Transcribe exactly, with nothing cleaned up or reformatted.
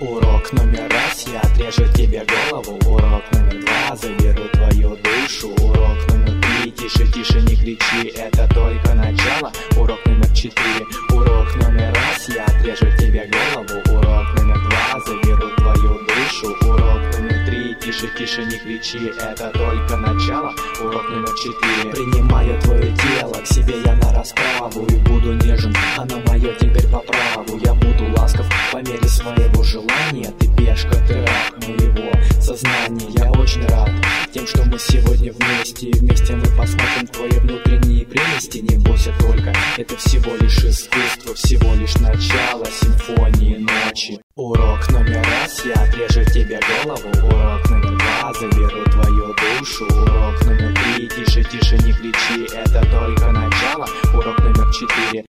Урок номер раз, я отрежу тебе голову. Урок номер два, заберу твою душу. Урок номер три, тише, тише, не кричи, это только начало. Урок номер четыре, урок номер раз, я отрежу тебе голову. Урок номер два, заберу твою душу. Урок номер три, тише, тише, не кричи, это только начало. Урок номер четыре, принимаю твое тело к себе я на расправу и буду нежен, оно мое теперь по праву. Я буду ласков по мере своего желания. Ты пешка, ты раб моего сознания. Я очень рад тем, что мы сегодня вместе. И вместе мы посмотрим твои внутренние прелести. Не бойся только, это всего лишь искусство, всего лишь начало симфонии ночи. Урок номер раз, я отрежу тебе голову. Урок номер два, заберу твою душу. Урок номер три, тише, тише, не кричи, это только начало. Урок номер четыре,